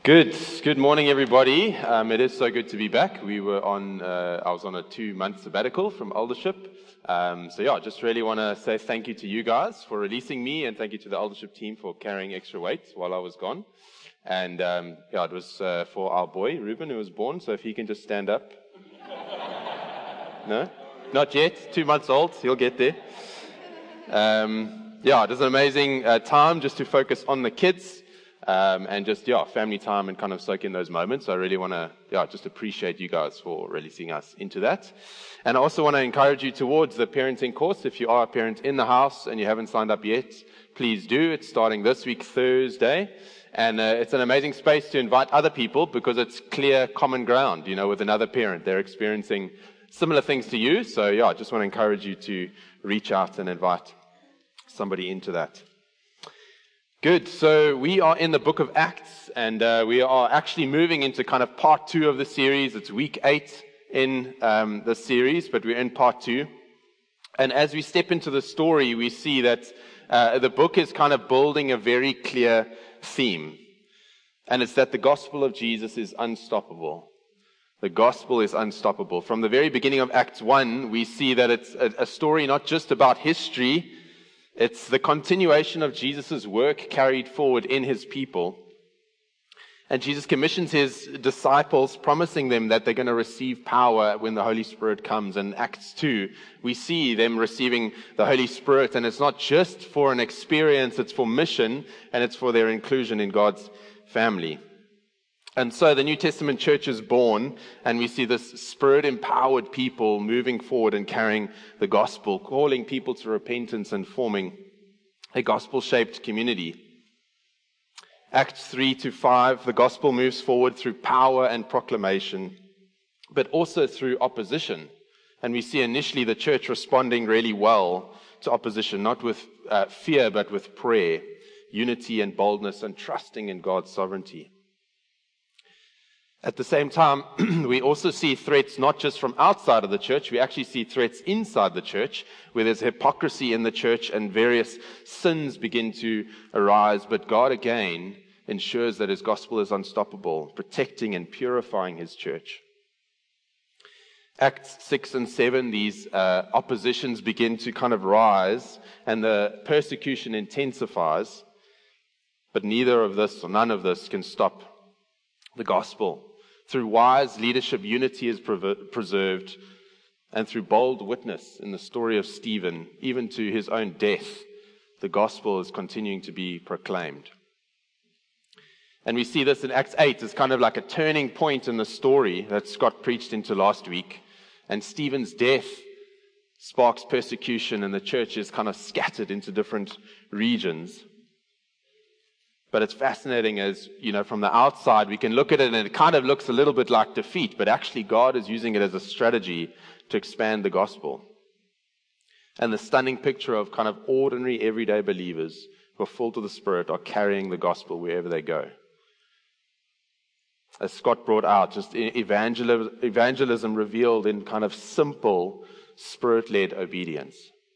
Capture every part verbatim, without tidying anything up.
Good. Good morning, everybody. Um, it is so good to be back. We were on. Uh, I was on a two-month sabbatical from eldership. Um, so yeah, just really want to say thank you to you guys for releasing me, and thank you to the eldership team for carrying extra weight while I was gone. And um, yeah, it was uh, for our boy Ruben, who was born. So if he can just stand up. No, not yet. Two months old. He'll get there. Um, yeah, it was an amazing uh, time just to focus on the kids. Um, and just, yeah, family time and kind of soak in those moments. So I really want to, yeah, just appreciate you guys for releasing us into that. And I also want to encourage you towards the parenting course. If you are a parent in the house and you haven't signed up yet, please do. It's starting this week, Thursday. And uh, it's an amazing space to invite other people because it's clear common ground, you know, with another parent. They're experiencing similar things to you. So, yeah, I just want to encourage you to reach out and invite somebody into that. Good. So we are in the book of Acts, and uh, we are actually moving into kind of part two of the series. It's week eight in um, the series, but we're in part two. And as we step into the story, we see that uh, the book is kind of building a very clear theme. And it's that the gospel of Jesus is unstoppable. The gospel is unstoppable. From the very beginning of Acts one, we see that it's a, a story not just about history. It's the continuation of Jesus' work carried forward in his people. And Jesus commissions his disciples, promising them that they're going to receive power when the Holy Spirit comes. In Acts two, we see them receiving the Holy Spirit. And it's not just for an experience, it's for mission, and it's for their inclusion in God's family. And so the New Testament church is born, and we see this Spirit-empowered people moving forward and carrying the gospel, calling people to repentance and forming a gospel-shaped community. Acts three to five, the gospel moves forward through power and proclamation, but also through opposition. And we see initially the church responding really well to opposition, not with uh, fear, but with prayer, unity and boldness, and trusting in God's sovereignty. At the same time, we also see threats not just from outside of the church, we actually see threats inside the church, where there's hypocrisy in the church and various sins begin to arise. But God again ensures that his gospel is unstoppable, protecting and purifying his church. Acts six and seven, these uh, oppositions begin to kind of rise, and the persecution intensifies. But neither of this, or none of this, can stop the gospel. Through wise leadership, unity is preserved, and through bold witness in the story of Stephen, even to his own death, the gospel is continuing to be proclaimed. And we see this in Acts eight as kind of like a turning point in the story that Scott preached into last week. And Stephen's death sparks persecution, and the church is kind of scattered into different regions. But it's fascinating as, you know, from the outside, we can look at it and it kind of looks a little bit like defeat, but actually God is using it as a strategy to expand the gospel. And the stunning picture of kind of ordinary, everyday believers who are full to the Spirit are carrying the gospel wherever they go. As Scott brought out, just evangelism, evangelism revealed in kind of simple, Spirit-led obedience.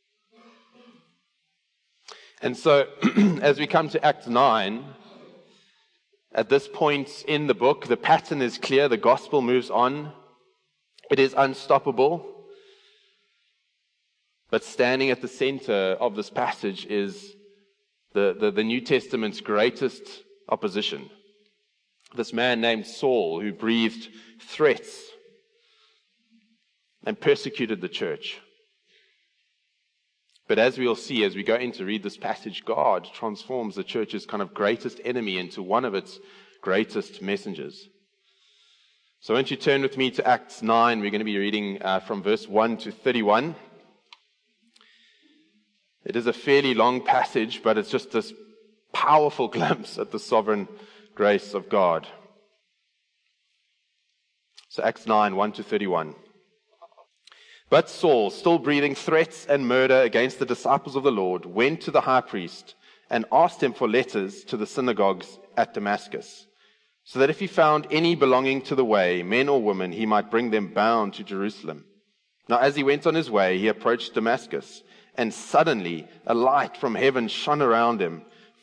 And so, as we come to Acts nine, at this point in the book, the pattern is clear. The gospel moves on. It is unstoppable. But standing at the center of this passage is the, the, the New Testament's greatest opposition. This man named Saul, who breathed threats and persecuted the church. But as we'll see, as we go in to read this passage, God transforms the church's kind of greatest enemy into one of its greatest messengers. So won't you turn with me to Acts nine? We're going to be reading uh, from verse one to thirty-one. It is a fairly long passage, but it's just this powerful glimpse at the sovereign grace of God. So Acts nine, one to thirty-one. But Saul, still breathing threats and murder against the disciples of the Lord, went to the high priest and asked him for letters to the synagogues at Damascus, so that if he found any belonging to the way, men or women, he might bring them bound to Jerusalem. Now as he went on his way, he approached Damascus, and suddenly a light from heaven shone around him.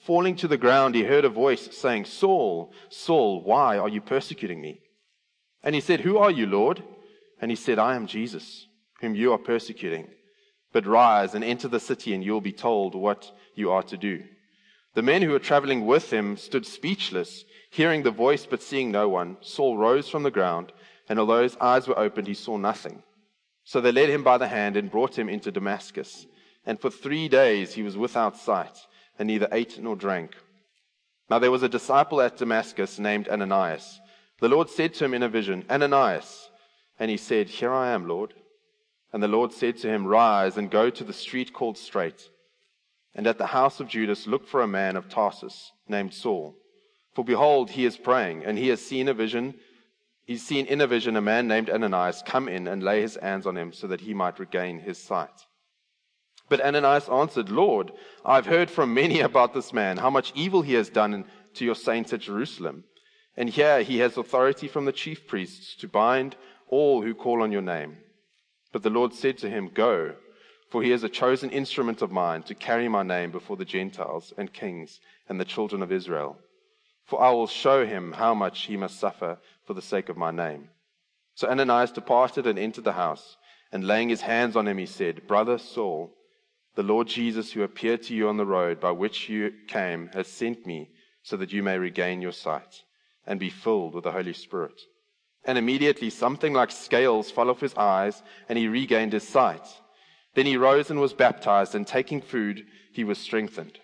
Falling to the ground, he heard a voice saying, Saul, Saul, why are you persecuting me? And he said, Who are you, Lord? And he said, I am Jesus, whom you are persecuting. But rise and enter the city, and you will be told what you are to do. The men who were traveling with him stood speechless, hearing the voice but seeing no one. Saul rose from the ground, and although his eyes were opened, he saw nothing. So they led him by the hand and brought him into Damascus. And for three days he was without sight, and neither ate nor drank. Now there was a disciple at Damascus named Ananias. The Lord said to him in a vision, Ananias. And he said, Here I am, Lord. And the Lord said to him, Rise and go to the street called Straight, and at the house of Judas look for a man of Tarsus named Saul. For behold, he is praying, and he has seen a vision. He's seen in a vision a man named Ananias come in and lay his hands on him so that he might regain his sight. But Ananias answered, Lord, I've heard from many about this man, how much evil he has done to your saints at Jerusalem. And here he has authority from the chief priests to bind all who call on your name. But the Lord said to him, Go, for he is a chosen instrument of mine to carry my name before the Gentiles and kings and the children of Israel. For I will show him how much he must suffer for the sake of my name. So Ananias departed and entered the house, and laying his hands on him, he said, Brother Saul, the Lord Jesus, who appeared to you on the road by which you came, has sent me so that you may regain your sight and be filled with the Holy Spirit. And immediately something like scales fell off his eyes, and he regained his sight. Then he rose and was baptized, and taking food, he was strengthened.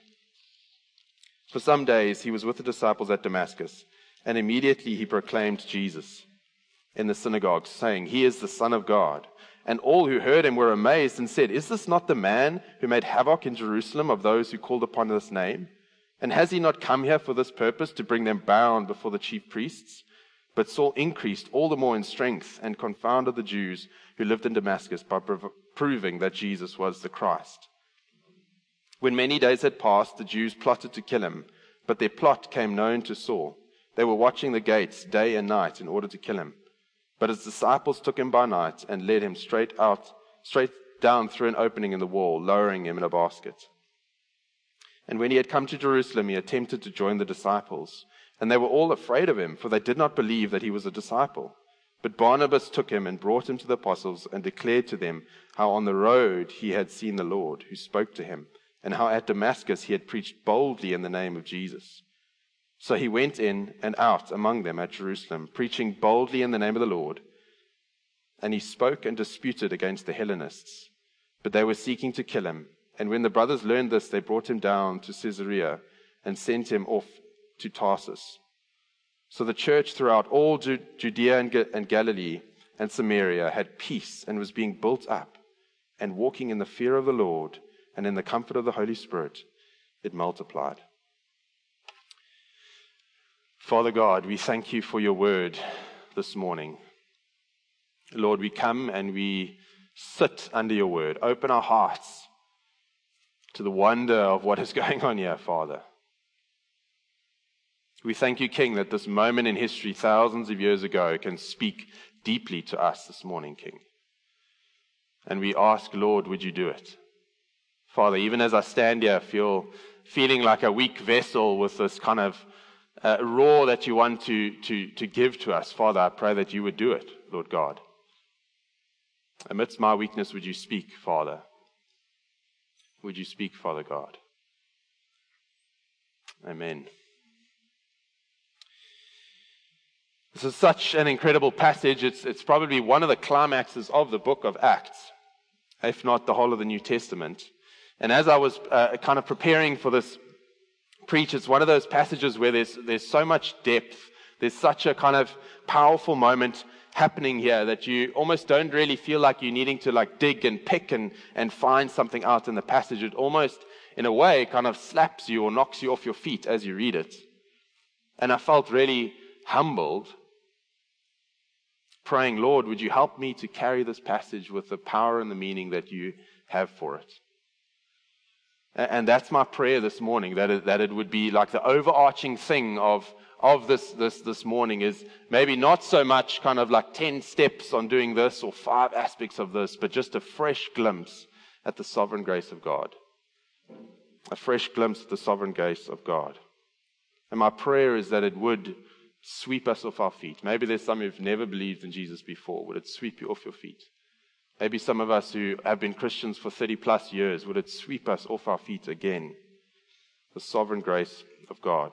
For some days he was with the disciples at Damascus, and immediately he proclaimed Jesus in the synagogues, saying, He is the Son of God. And all who heard him were amazed and said, Is this not the man who made havoc in Jerusalem of those who called upon this name? And has he not come here for this purpose, to bring them bound before the chief priests? But Saul increased all the more in strength and confounded the Jews who lived in Damascus by prov- proving that Jesus was the Christ. When many days had passed, the Jews plotted to kill him, but their plot came known to Saul. They were watching the gates day and night in order to kill him. But his disciples took him by night and led him straight out, straight down through an opening in the wall, lowering him in a basket. And when he had come to Jerusalem, he attempted to join the disciples. And they were all afraid of him, for they did not believe that he was a disciple. But Barnabas took him and brought him to the apostles and declared to them how on the road he had seen the Lord, who spoke to him, and how at Damascus he had preached boldly in the name of Jesus. So he went in and out among them at Jerusalem, preaching boldly in the name of the Lord. And he spoke and disputed against the Hellenists. But they were seeking to kill him. And when the brothers learned this, they brought him down to Caesarea and sent him off to Tarsus. So the church throughout all Judea and Galilee and Samaria had peace and was being built up, and walking in the fear of the Lord and in the comfort of the Holy Spirit, it multiplied. Father God, we thank you for your word this morning. Lord, we come and we sit under your word. Open our hearts to the wonder of what is going on here, Father. We thank you, King, that this moment in history thousands of years ago can speak deeply to us this morning, King. And we ask, Lord, would you do it? Father, even as I stand here, feel feeling like a weak vessel with this kind of uh, roar that you want to, to, to give to us. Father, I pray that you would do it, Lord God. Amidst my weakness, would you speak, Father? Would you speak, Father God? Amen. This is such an incredible passage. It's, it's probably one of the climaxes of the book of Acts, if not the whole of the New Testament. And as I was uh, kind of preparing for this preach, it's one of those passages where there's, there's so much depth. There's such a kind of powerful moment happening here that you almost don't really feel like you're needing to like dig and pick and, and find something out in the passage. It almost, in a way, kind of slaps you or knocks you off your feet as you read it. And I felt really humbled, praying, Lord, would you help me to carry this passage with the power and the meaning that you have for it? And that's my prayer this morning, that it, that it would be like the overarching thing of, of this, this, this morning is maybe not so much kind of like ten steps on doing this or five aspects of this, but just a fresh glimpse at the sovereign grace of God. a fresh glimpse of the sovereign grace of God. And my prayer is that it would sweep us off our feet. Maybe there's some who've never believed in Jesus before. Would it sweep you off your feet? Maybe some of us who have been Christians for thirty plus years, would it sweep us off our feet again? The sovereign grace of God.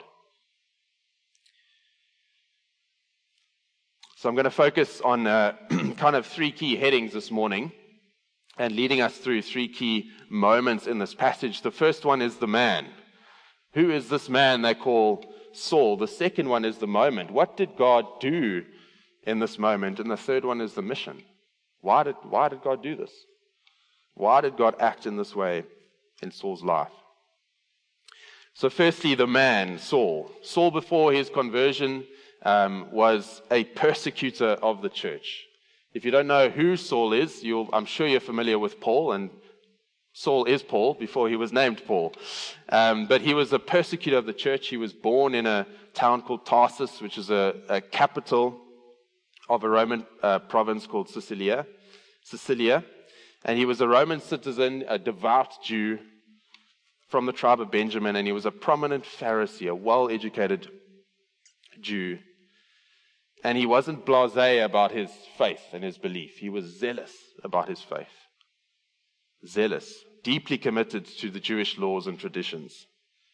So I'm going to focus on uh, kind of three key headings this morning and leading us through three key moments in this passage. The first one is the man. Who is this man they call Saul? The second one is the moment. What did God do in this moment? And the third one is the mission. Why did, why did God do this? Why did God act in this way in Saul's life? So firstly, the man, Saul. Saul, before his conversion, um, was a persecutor of the church. If you don't know who Saul is, you'll, I'm sure you're familiar with Paul, and Saul is Paul before he was named Paul. Um, but he was a persecutor of the church. He was born in a town called Tarsus, which is a, a capital of a Roman uh, province called Sicilia. Sicilia. And he was a Roman citizen, a devout Jew from the tribe of Benjamin, and he was a prominent Pharisee, a well-educated Jew. And he wasn't blasé about his faith and his belief. He was zealous about his faith. Zealous, deeply committed to the Jewish laws and traditions.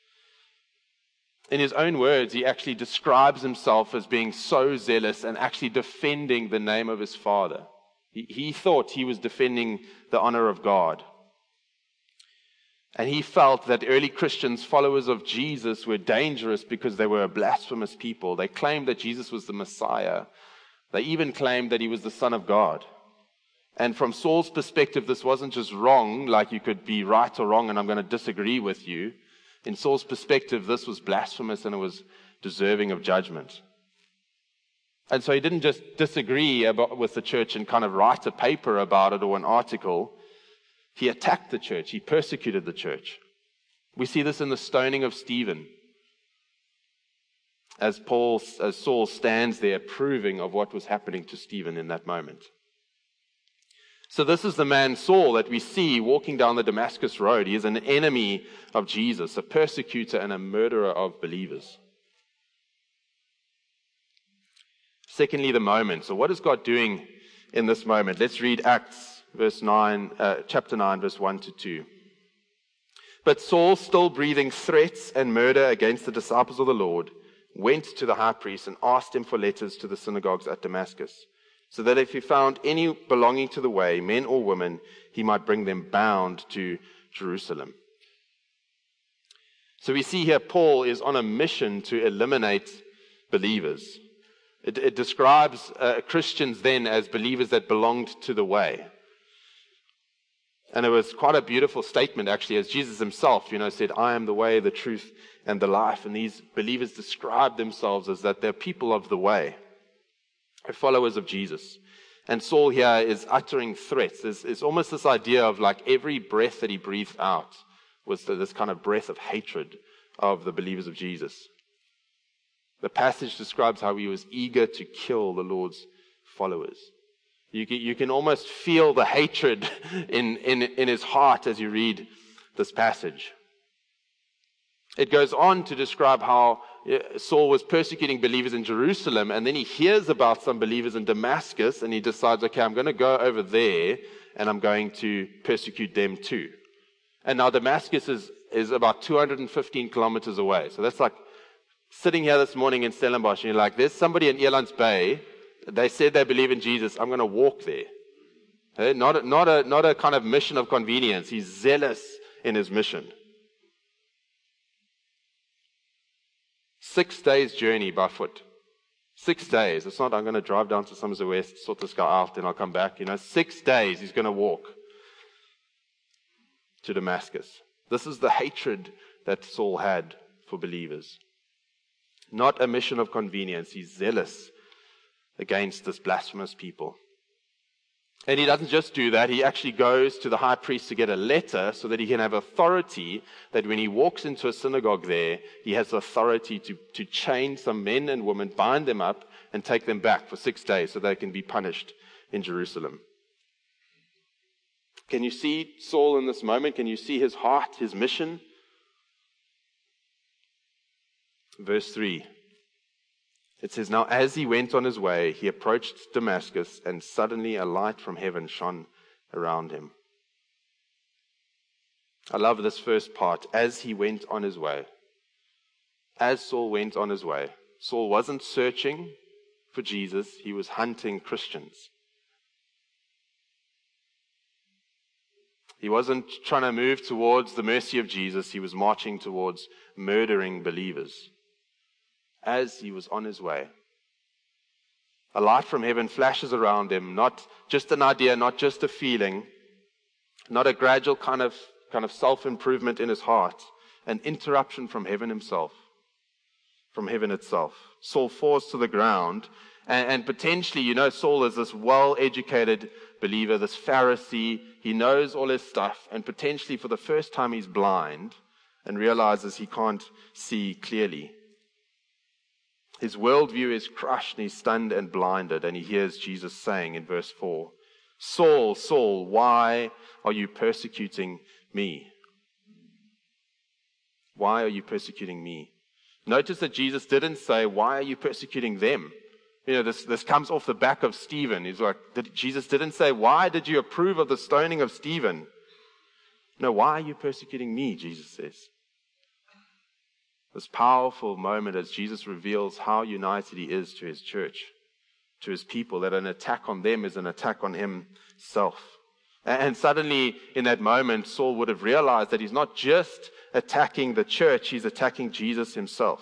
In his own words, he actually describes himself as being so zealous and actually defending the name of his father. He, he thought he was defending the honor of God. And he felt that early Christians, followers of Jesus, were dangerous because they were a blasphemous people. They claimed that Jesus was the Messiah. They even claimed that he was the Son of God. And from Saul's perspective, this wasn't just wrong, like you could be right or wrong and I'm going to disagree with you. In Saul's perspective, this was blasphemous and it was deserving of judgment. And so he didn't just disagree about, with the church and kind of write a paper about it or an article. He attacked the church. He persecuted the church. We see this in the stoning of Stephen. As Paul, as Saul stands there approving of what was happening to Stephen in that moment. So this is the man Saul that we see walking down the Damascus road. He is an enemy of Jesus, a persecutor and a murderer of believers. Secondly, the moment. So what is God doing in this moment? Let's read Acts verse nine, uh, chapter nine, verse one to two. But Saul, still breathing threats and murder against the disciples of the Lord, went to the high priest and asked him for letters to the synagogues at Damascus, so that if he found any belonging to the way, men or women, he might bring them bound to Jerusalem. So we see here Paul is on a mission to eliminate believers. It, it describes uh, Christians then as believers that belonged to the way. And it was quite a beautiful statement, actually, as Jesus himself, you know, said, I am the way, the truth, and the life. And these believers describe themselves as that they're people of the way. They're followers of Jesus. And Saul here is uttering threats. There's, it's almost this idea of like every breath that he breathed out was this kind of breath of hatred of the believers of Jesus. The passage describes how he was eager to kill the Lord's followers. You can, you can almost feel the hatred in, in, in his heart as you read this passage. It goes on to describe how Saul was persecuting believers in Jerusalem, and then he hears about some believers in Damascus, and he decides, okay, I'm going to go over there, and I'm going to persecute them too. And now Damascus is, is about two hundred fifteen kilometers away. So that's like sitting here this morning in Stellenbosch, and you're like, there's somebody in Elands Bay. They said they believe in Jesus. I'm going to walk there. Okay? Not, a, not, a, not a kind of mission of convenience. He's zealous in his mission. Six days journey by foot. Six days. It's not, I'm going to drive down to Somerset West, sort this guy out, and I'll come back. You know, six days he's going to walk to Damascus. This is the hatred that Saul had for believers. Not a mission of convenience. He's zealous against this blasphemous people. And he doesn't just do that. He actually goes to the high priest to get a letter so that he can have authority, that when he walks into a synagogue there, he has authority to, to chain some men and women, bind them up, and take them back for six days so they can be punished in Jerusalem. Can you see Saul in this moment? Can you see his heart, his mission? Verse three. It says, "Now as he went on his way, he approached Damascus, and suddenly a light from heaven shone around him." I love this first part. As he went on his way. As Saul went on his way. Saul wasn't searching for Jesus. He was hunting Christians. He wasn't trying to move towards the mercy of Jesus. He was marching towards murdering believers. As he was on his way, a light from heaven flashes around him, not just an idea, not just a feeling, not a gradual kind of, kind of self-improvement in his heart, an interruption from heaven himself, from heaven itself. Saul falls to the ground, and, and potentially, you know, Saul is this well-educated believer, this Pharisee. He knows all his stuff, and potentially for the first time he's blind and realizes he can't see clearly. His worldview is crushed, and he's stunned and blinded, and he hears Jesus saying in verse four, "Saul, Saul, why are you persecuting me? Why are you persecuting me?" Notice that Jesus didn't say, "Why are you persecuting them?" You know, this, this comes off the back of Stephen. He's like, did, Jesus didn't say, "Why did you approve of the stoning of Stephen?" No, "Why are you persecuting me?" Jesus says. This powerful moment as Jesus reveals how united he is to his church, to his people, that an attack on them is an attack on himself. And suddenly, in that moment, Saul would have realized that he's not just attacking the church, he's attacking Jesus himself.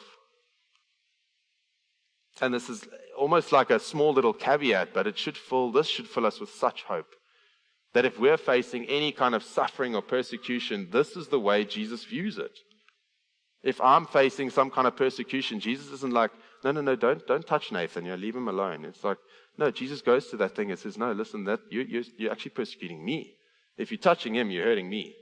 And this is almost like a small little caveat, but it should fill, this should fill us with such hope. That if we're facing any kind of suffering or persecution, this is the way Jesus views it. If I'm facing some kind of persecution, Jesus isn't like, no, no, no, don't don't touch Nathan, you know, leave him alone. It's like, no, Jesus goes to that thing and says, no, listen, that you, you're, you're actually persecuting me. If you're touching him, you're hurting me.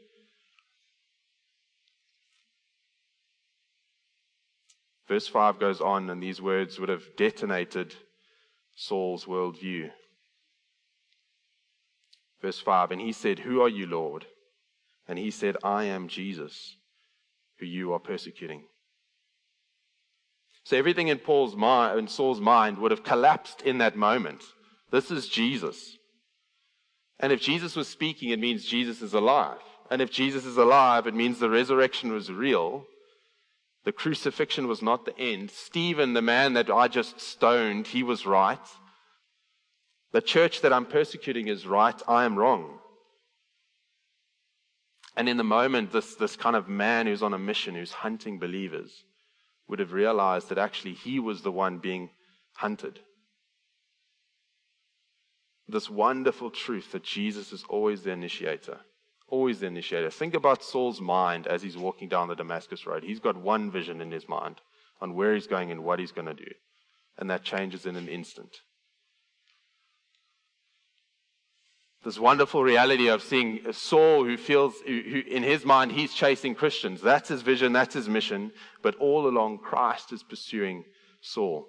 Verse five goes on, and these words would have detonated Saul's worldview. Verse five, "And he said, 'Who are you, Lord?' And he said, 'I am Jesus, who you are persecuting.'" So everything in Paul's mind, in Saul's mind, would have collapsed in that moment. This is Jesus. And if Jesus was speaking, it means Jesus is alive. And if Jesus is alive, it means the resurrection was real. The crucifixion was not the end. Stephen, the man that I just stoned, he was right. The church that I'm persecuting is right. I am wrong. And in the moment, this, this kind of man who's on a mission, who's hunting believers, would have realized that actually he was the one being hunted. This wonderful truth that Jesus is always the initiator. Always the initiator. Think about Saul's mind as he's walking down the Damascus road. He's got one vision in his mind on where he's going and what he's going to do. And that changes in an instant. This wonderful reality of seeing Saul who feels, who, who in his mind, he's chasing Christians. That's his vision, that's his mission. But all along, Christ is pursuing Saul.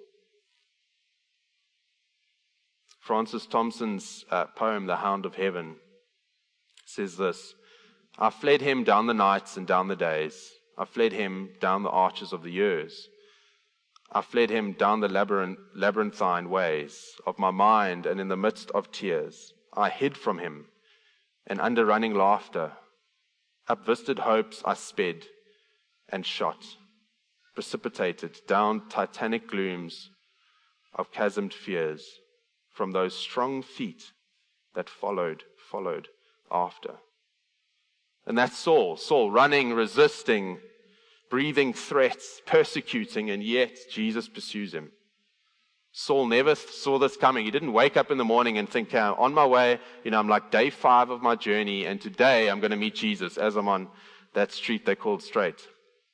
Francis Thompson's uh, poem, The Hound of Heaven, says this: "I fled him down the nights and down the days. I fled him down the arches of the years. I fled him down the labyrinth, labyrinthine ways of my mind, and in the midst of tears I hid from him, and under running laughter, upvisted hopes I sped and shot, precipitated down titanic glooms of chasmed fears from those strong feet that followed, followed after." And that's Saul, Saul running, resisting, breathing threats, persecuting, and yet Jesus pursues him. Saul never saw this coming. He didn't wake up in the morning and think, uh, on my way, you know, I'm like day five of my journey, and today I'm going to meet Jesus as I'm on that street they called Straight.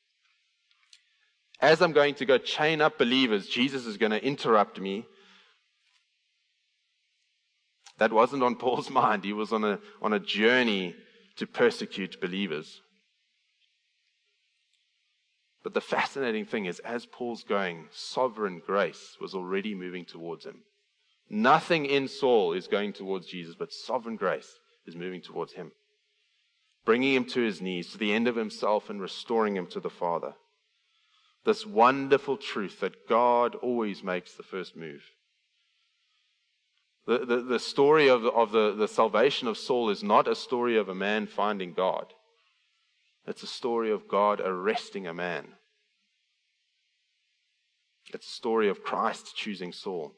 As I'm going to go chain up believers, Jesus is going to interrupt me. That wasn't on Paul's mind. He was on a, on a journey to persecute believers. But the fascinating thing is, as Paul's going, sovereign grace was already moving towards him. Nothing in Saul is going towards Jesus, but sovereign grace is moving towards him, bringing him to his knees, to the end of himself, and restoring him to the Father. This wonderful truth that God always makes the first move. The, the, the story of, the, of the, the salvation of Saul is not a story of a man finding God. It's a story of God arresting a man. It's a story of Christ choosing Saul.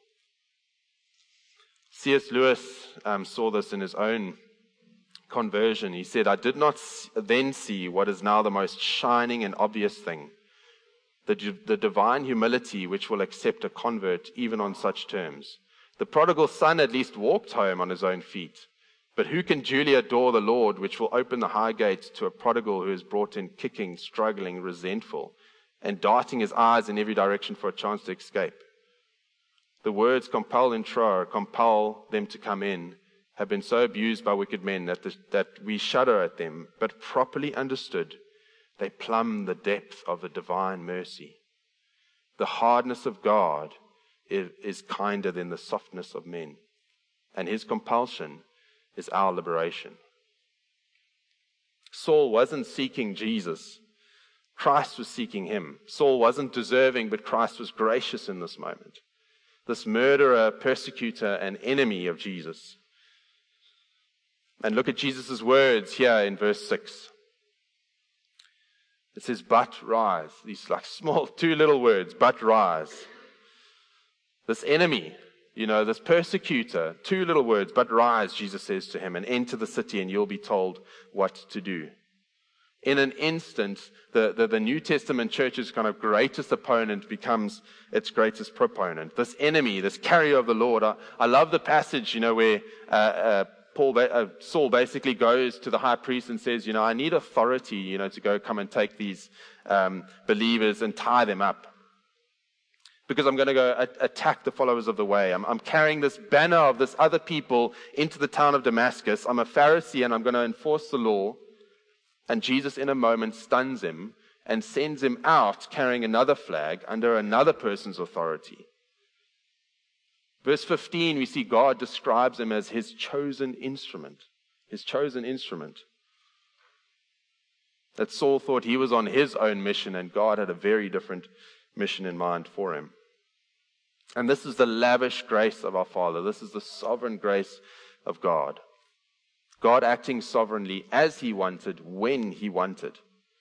C S Lewis um, saw this in his own conversion. He said, I did not then see what is now the most shining and obvious thing, the, the divine humility which will accept a convert even on such terms. The prodigal son at least walked home on his own feet. But who can duly adore the Lord, which will open the high gate to a prodigal who is brought in kicking, struggling, resentful, and darting his eyes in every direction for a chance to escape? The words compel intro, compel them to come in, have been so abused by wicked men that, the, that we shudder at them, but properly understood, they plumb the depth of the divine mercy. The hardness of God is, is kinder than the softness of men, and his compulsion is our liberation. Saul wasn't seeking Jesus. Christ was seeking him. Saul wasn't deserving, but Christ was gracious in this moment. This murderer, persecutor, and enemy of Jesus. And look at Jesus' words here in verse six. It says, but rise. These like small, two little words, but rise. This enemy, you know, this persecutor, two little words, but rise, Jesus says to him, and enter the city and you'll be told what to do. In an instant, the, the, the New Testament church's kind of greatest opponent becomes its greatest proponent. This enemy, this carrier of the Lord. I, I love the passage, you know, where uh, uh, Paul, uh, Saul basically goes to the high priest and says, you know, I need authority, you know, to go come and take these um, believers and tie them up. Because I'm going to go a- attack the followers of the way. I'm, I'm carrying this banner of this other people into the town of Damascus. I'm a Pharisee and I'm going to enforce the law. And Jesus in a moment stuns him and sends him out carrying another flag under another person's authority. Verse fifteen, we see God describes him as his chosen instrument. His chosen instrument. That Saul thought he was on his own mission and God had a very different mission in mind for him. And this is the lavish grace of our Father. This is the sovereign grace of God. God acting sovereignly as he wanted, when he wanted.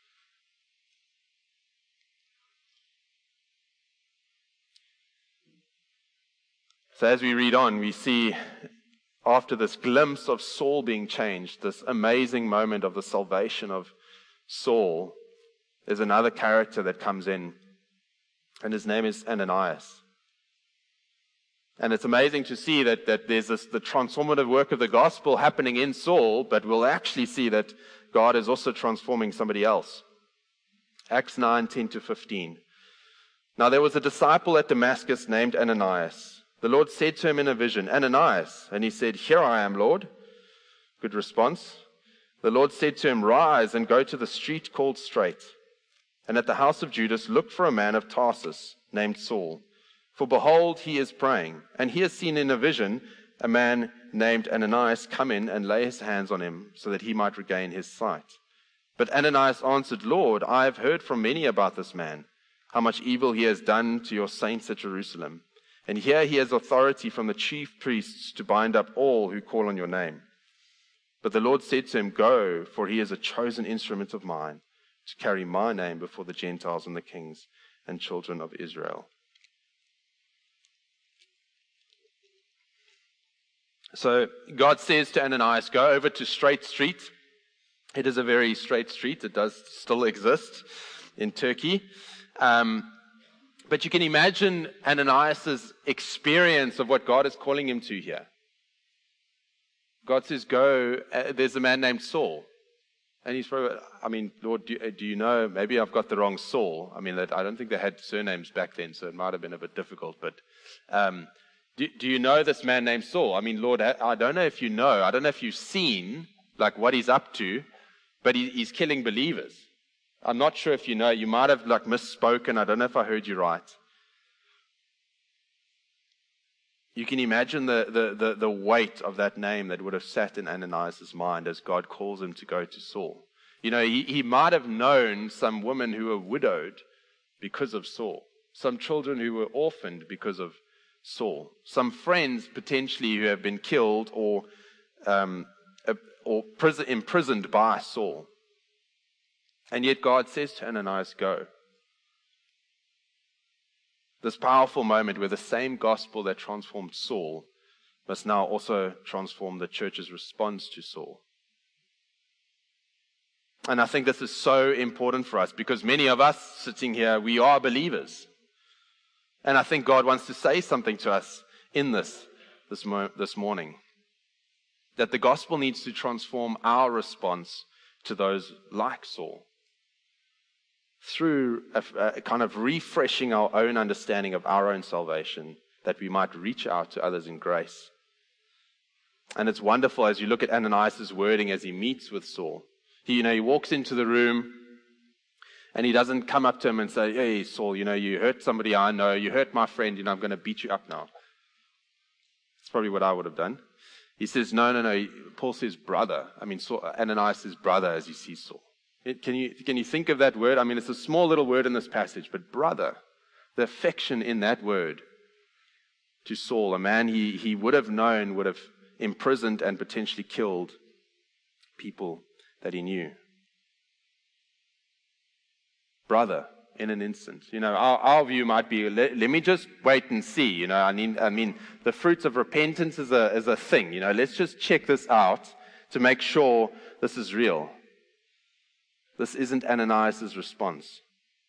So as we read on, we see after this glimpse of Saul being changed, this amazing moment of the salvation of Saul, there's another character that comes in, and his name is Ananias. And it's amazing to see that, that there's this, the transformative work of the gospel happening in Saul, but we'll actually see that God is also transforming somebody else. Acts nine, ten to fifteen. Now there was a disciple at Damascus named Ananias. The Lord said to him in a vision, Ananias. And he said, here I am, Lord. Good response. The Lord said to him, rise and go to the street called Straight. And at the house of Judas, look for a man of Tarsus named Saul. For behold, he is praying, and he has seen in a vision a man named Ananias come in and lay his hands on him so that he might regain his sight. But Ananias answered, Lord, I have heard from many about this man, how much evil he has done to your saints at Jerusalem. And here he has authority from the chief priests to bind up all who call on your name. But the Lord said to him, go, for he is a chosen instrument of mine to carry my name before the Gentiles and the kings and children of Israel. So God says to Ananias, go over to Straight Street. It is a very straight street. It does still exist in Turkey. Um, but you can imagine Ananias' experience of what God is calling him to here. God says, go, uh, there's a man named Saul. And he's probably, I mean, Lord, do, do you know, maybe I've got the wrong Saul. I mean, that, I don't think they had surnames back then, so it might have been a bit difficult. But um, do, do you know this man named Saul? I mean, Lord, I don't know if you know. I don't know if you've seen, like, what he's up to, but he, he's killing believers. I'm not sure if you know. You might have, like, misspoken. I don't know if I heard you right. You can imagine the, the, the, the weight of that name that would have sat in Ananias' mind as God calls him to go to Saul. You know, he, he might have known some women who were widowed because of Saul. Some children who were orphaned because of Saul. Some friends potentially who have been killed or um, or prison, imprisoned by Saul. And yet God says to Ananias, go. This powerful moment where the same gospel that transformed Saul must now also transform the church's response to Saul. And I think this is so important for us because many of us sitting here, we are believers. And I think God wants to say something to us in this this, mo- this morning. That the gospel needs to transform our response to those like Saul. Through a, a kind of refreshing our own understanding of our own salvation, that we might reach out to others in grace. And it's wonderful as you look at Ananias' wording as he meets with Saul. He, you know, he walks into the room and he doesn't come up to him and say, hey, Saul, you know, you hurt somebody I know, you hurt my friend, you know, I'm going to beat you up now. That's probably what I would have done. He says, no, no, no. Paul says brother. I mean, Saul, Ananias is brother as you see Saul. It, can you can you think of that word? I mean, it's a small little word in this passage, but brother, the affection in that word to Saul, a man he, he would have known, would have imprisoned and potentially killed people that he knew. Brother, in an instant. You know, our, our view might be, let, let me just wait and see. You know, I mean, I mean, the fruits of repentance is a is a thing. You know, let's just check this out to make sure this is real. This isn't Ananias' response.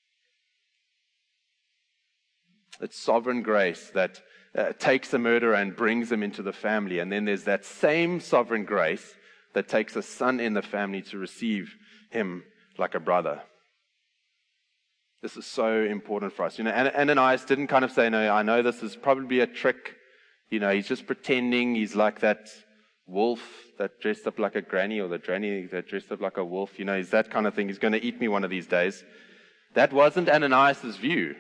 It's sovereign grace that uh, takes a murderer and brings him into the family. And then there's that same sovereign grace that takes a son in the family to receive him like a brother. This is so important for us. You know, Ananias didn't kind of say, no, I know this is probably a trick. You know, he's just pretending. He's like that wolf that dressed up like a granny, or the granny that dressed up like a wolf. You know, he's that kind of thing. He's going to eat me one of these days. That wasn't Ananias' view.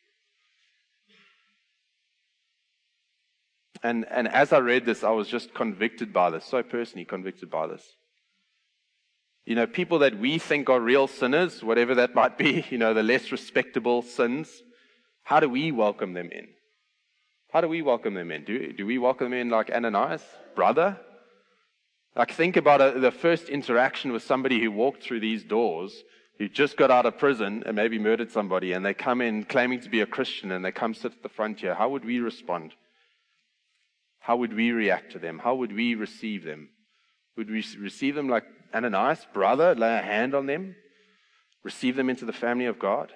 And and as I read this, I was just convicted by this, so personally convicted by this. You know, people that we think are real sinners, whatever that might be, you know, the less respectable sins, how do we welcome them in? How do we welcome them in? Do, do we welcome them in like Ananias, brother? Like, think about a, the first interaction with somebody who walked through these doors, who just got out of prison and maybe murdered somebody, and they come in claiming to be a Christian, and they come sit at the front here. How would we respond? How would we react to them? How would we receive them? Would we receive them like Ananias, brother, lay a hand on them, receive them into the family of God?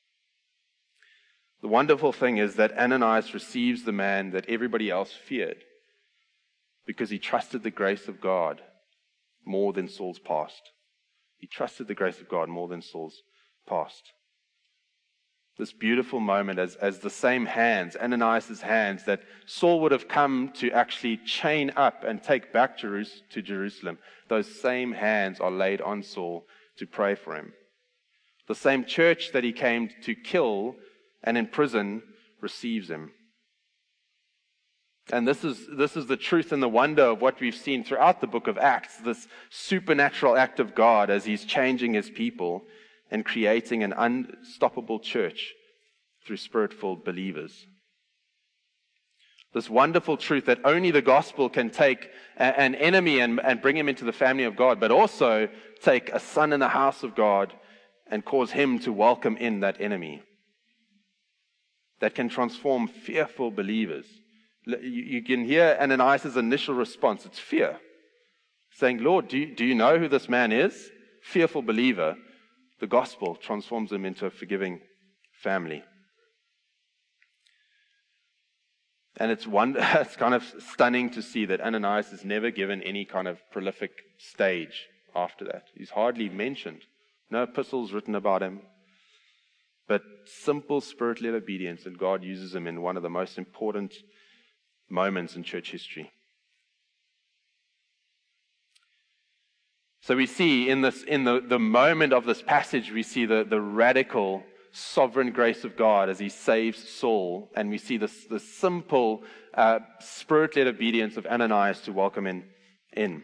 The wonderful thing is that Ananias receives the man that everybody else feared because he trusted the grace of God more than Saul's past. He trusted the grace of God more than Saul's past. This beautiful moment as, as the same hands, Ananias' hands, that Saul would have come to actually chain up and take back Jerus- to Jerusalem, those same hands are laid on Saul to pray for him. The same church that he came to kill and imprison receives him. And this is this is the truth and the wonder of what we've seen throughout the book of Acts, this supernatural act of God as he's changing his people and creating an unstoppable church through spirit-filled believers. This wonderful truth that only the gospel can take a, an enemy and, and bring him into the family of God, but also take a son in the house of God and cause him to welcome in that enemy. That can transform fearful believers. You, you can hear Ananias' initial response. It's fear. Saying, Lord, do you, do you know who this man is? Fearful believer. The gospel transforms him into a forgiving family. And it's one, it's kind of stunning to see that Ananias is never given any kind of prolific stage after that. He's hardly mentioned. No epistles written about him. But simple spirit-led obedience, and God uses him in one of the most important moments in church history. So we see in this, in the, the moment of this passage, we see the, the radical sovereign grace of God as he saves Saul, and we see this, this simple uh, spirit-led obedience of Ananias to welcome him in.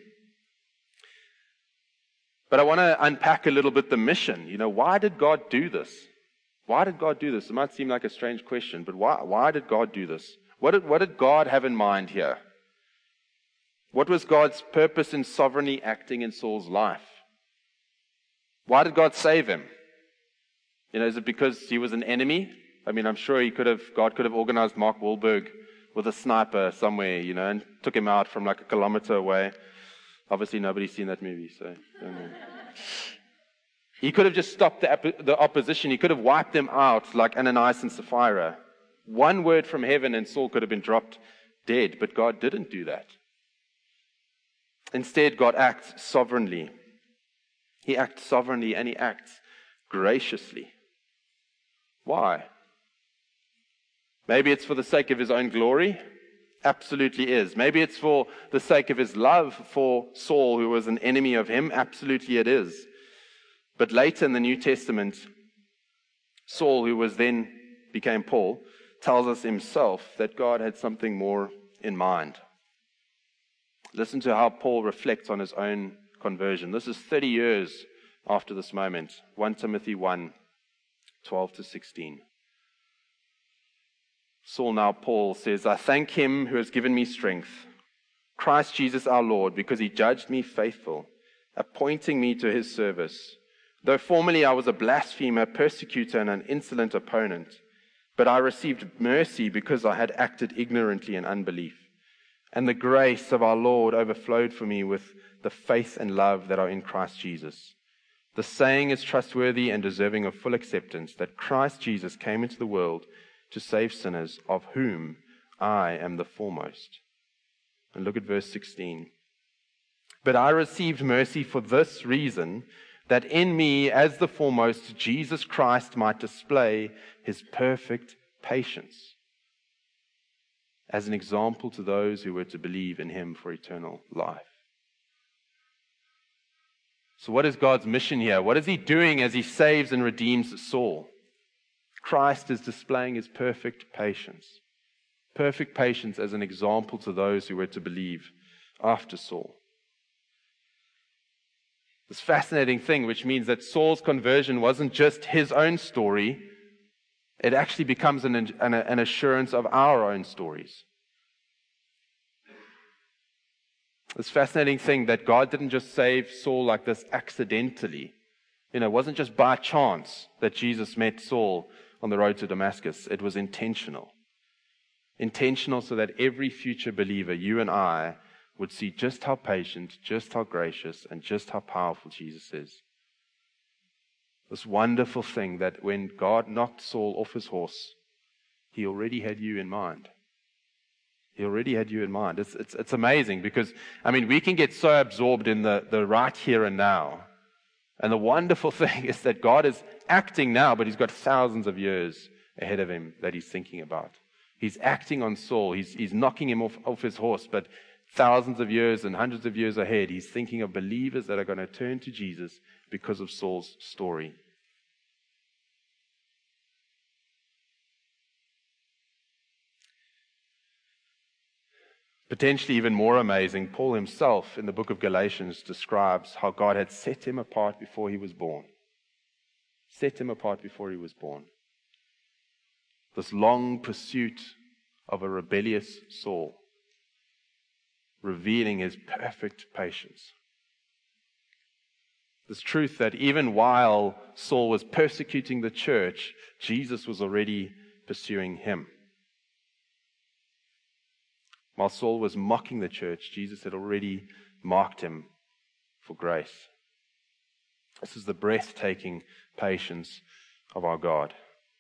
But I want to unpack a little bit the mission. You know, why did God do this? Why did God do this? It might seem like a strange question, but why, why did God do this? What did, what did God have in mind here? What was God's purpose in sovereignly acting in Saul's life? Why did God save him? You know, is it because he was an enemy? I mean, I'm sure he could have, God could have organized Mark Wahlberg with a sniper somewhere, you know, and took him out from like a kilometer away. Obviously, nobody's seen that movie, so I don't know. He could have just stopped the, the opposition. He could have wiped them out like Ananias and Sapphira. One word from heaven and Saul could have been dropped dead, but God didn't do that. Instead, God acts sovereignly. He acts sovereignly and he acts graciously. Why? Maybe it's for the sake of his own glory. Absolutely is. Maybe it's for the sake of his love for Saul, who was an enemy of him. Absolutely it is. But later in the New Testament, Saul, who was then became Paul, tells us himself that God had something more in mind. Listen to how Paul reflects on his own conversion. This is thirty years after this moment. First Timothy one, twelve to sixteen. Saul, now Paul, says, I thank him who has given me strength, Christ Jesus our Lord, because he judged me faithful, appointing me to his service. Though formerly I was a blasphemer, persecutor, and an insolent opponent, but I received mercy because I had acted ignorantly in unbelief. And the grace of our Lord overflowed for me with the faith and love that are in Christ Jesus. The saying is trustworthy and deserving of full acceptance, that Christ Jesus came into the world to save sinners, of whom I am the foremost. And look at verse sixteen. But I received mercy for this reason, that in me, as the foremost, Jesus Christ might display his perfect patience as an example to those who were to believe in him for eternal life. So what is God's mission here? What is he doing as he saves and redeems Saul? Christ is displaying his perfect patience. Perfect patience as an example to those who were to believe after Saul. This fascinating thing, which means that Saul's conversion wasn't just his own story, it actually becomes an, an, an assurance of our own stories. This fascinating thing that God didn't just save Saul like this accidentally. You know, it wasn't just by chance that Jesus met Saul on the road to Damascus. It was intentional. Intentional so that every future believer, you and I, would see just how patient, just how gracious, and just how powerful Jesus is. This wonderful thing that when God knocked Saul off his horse, he already had you in mind. He already had you in mind. It's, it's, it's amazing because, I mean, we can get so absorbed in the, the right here and now. And the wonderful thing is that God is acting now, but he's got thousands of years ahead of him that he's thinking about. He's acting on Saul. He's, he's knocking him off, off his horse, but thousands of years and hundreds of years ahead, he's thinking of believers that are going to turn to Jesus because of Saul's story. Potentially even more amazing, Paul himself in the book of Galatians describes how God had set him apart before he was born. Set him apart before he was born. This long pursuit of a rebellious Saul, revealing his perfect patience. This truth that even while Saul was persecuting the church, Jesus was already pursuing him. While Saul was mocking the church, Jesus had already marked him for grace. This is the breathtaking patience of our God.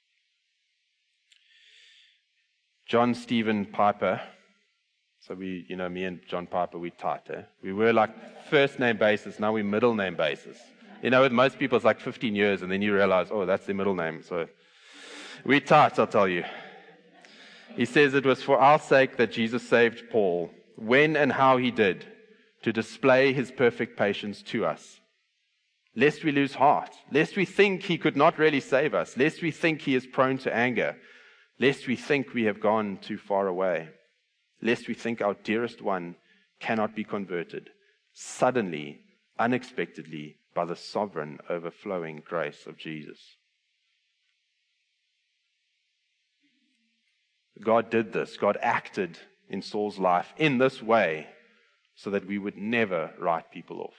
John Stephen Piper, so we, you know, me and John Piper, we tight, eh? We were like first name basis, now we're middle name basis. You know, with most people it's like fifteen years and then you realize, oh, that's their middle name. So we tight, I'll tell you. He says it was for our sake that Jesus saved Paul, when and how he did, to display his perfect patience to us. Lest we lose heart, lest we think he could not really save us, lest we think he is prone to anger, lest we think we have gone too far away, lest we think our dearest one cannot be converted, suddenly, unexpectedly, by the sovereign, overflowing grace of Jesus. God did this. God acted in Saul's life in this way so that we would never write people off.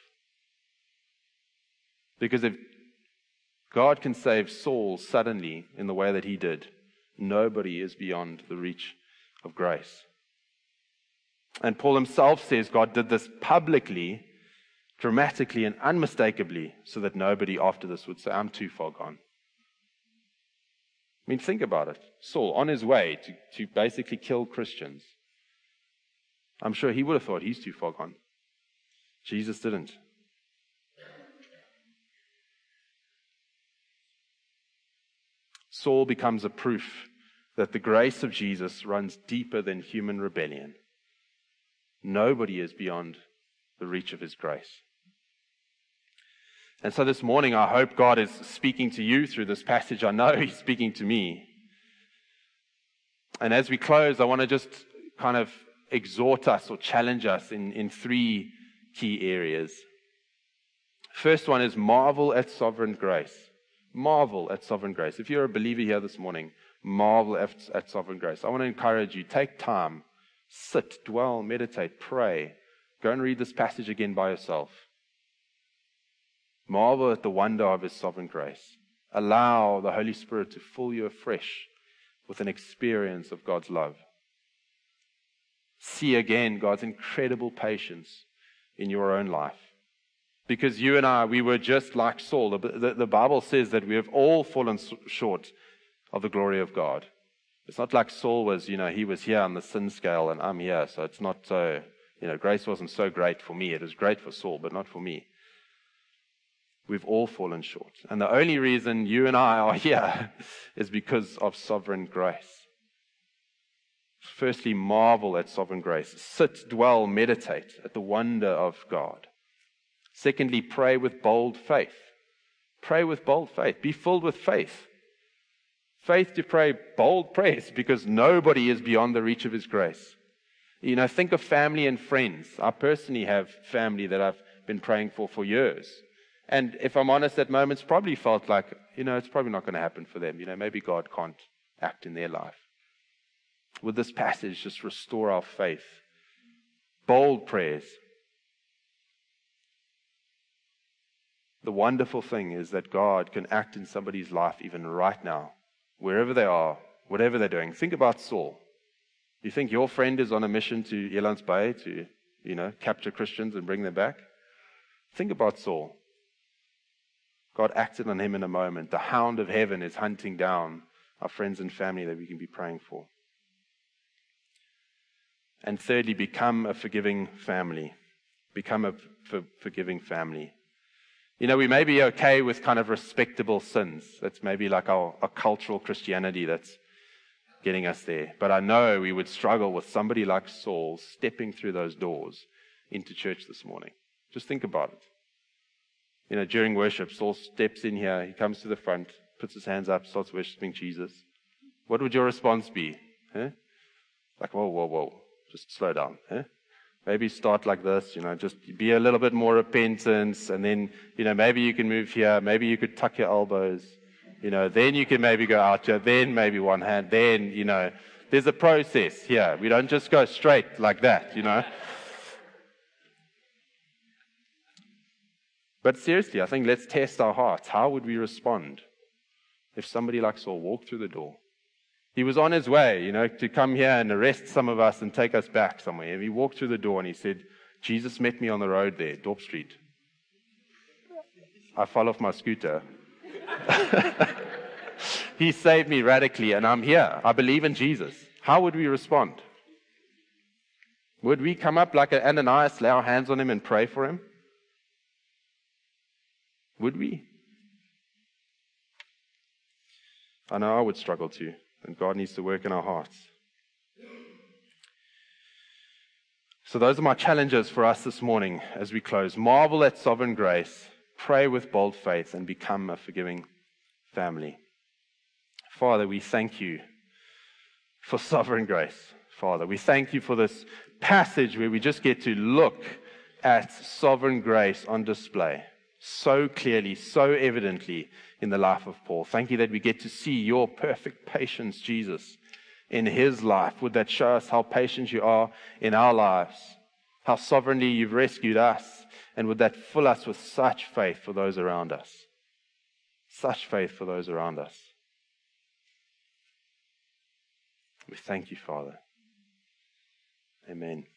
Because if God can save Saul suddenly in the way that he did, nobody is beyond the reach of grace. And Paul himself says God did this publicly, dramatically, and unmistakably so that nobody after this would say, I'm too far gone. I mean, think about it. Saul, on his way to, to basically kill Christians, I'm sure he would have thought he's too far gone. Jesus didn't. Saul becomes a proof that the grace of Jesus runs deeper than human rebellion. Nobody is beyond the reach of his grace. And so this morning, I hope God is speaking to you through this passage. I know he's speaking to me. And as we close, I want to just kind of exhort us or challenge us in, in three key areas. First one is marvel at sovereign grace. Marvel at sovereign grace. If you're a believer here this morning, marvel at, at sovereign grace. I want to encourage you, take time, sit, dwell, meditate, pray. Go and read this passage again by yourself. Marvel at the wonder of his sovereign grace. Allow the Holy Spirit to fill you afresh with an experience of God's love. See again God's incredible patience in your own life. Because you and I, we were just like Saul. The, the, the Bible says that we have all fallen short of the glory of God. It's not like Saul was, you know, he was here on the sin scale and I'm here, so it's not so, you know, grace wasn't so great for me. It was great for Saul, but not for me. We've all fallen short. And the only reason you and I are here is because of sovereign grace. Firstly, marvel at sovereign grace. Sit, dwell, meditate at the wonder of God. Secondly, pray with bold faith. Pray with bold faith. Be filled with faith. Faith to pray bold prayers because nobody is beyond the reach of his grace. You know, think of family and friends. I personally have family that I've been praying for for years. And if I'm honest, at moments probably felt like, you know, it's probably not going to happen for them. You know, maybe God can't act in their life. With this passage, just restore our faith. Bold prayers. The wonderful thing is that God can act in somebody's life even right now, wherever they are, whatever they're doing. Think about Saul. You think your friend is on a mission to Elands Bay to, you know, capture Christians and bring them back? Think about Saul. God acted on him in a moment. The hound of heaven is hunting down our friends and family that we can be praying for. And thirdly, become a forgiving family. Become a for, forgiving family. You know, we may be okay with kind of respectable sins. That's maybe like our, our cultural Christianity that's getting us there. But I know we would struggle with somebody like Saul stepping through those doors into church this morning. Just think about it. You know, during worship, Saul steps in here, he comes to the front, puts his hands up, starts worshiping Jesus. What would your response be? Huh? Like, whoa, whoa, whoa, just slow down. Huh? Maybe start like this, you know, just be a little bit more repentant, and then, you know, maybe you can move here, maybe you could tuck your elbows, you know, then you can maybe go out here, then maybe one hand, then, you know, there's a process here. We don't just go straight like that, you know. But seriously, I think let's test our hearts. How would we respond if somebody like Saul walked through the door? He was on his way, you know, to come here and arrest some of us and take us back somewhere. And he walked through the door and he said, Jesus met me on the road there, Dorp Street. I fell off my scooter. He saved me radically and I'm here. I believe in Jesus. How would we respond? Would we come up like an Ananias, lay our hands on him and pray for him? Would we? I know I would struggle to, and God needs to work in our hearts. So those are my challenges for us this morning as we close. Marvel at sovereign grace, pray with bold faith, and become a forgiving family. Father, we thank you for sovereign grace. Father, we thank you for this passage where we just get to look at sovereign grace on display so clearly, so evidently in the life of Paul. Thank you that we get to see your perfect patience, Jesus, in his life? Would that show us how patient you are in our lives, how sovereignly you've rescued us, and would that fill us with such faith for those around us? Such faith for those around us. We thank you, Father. Amen.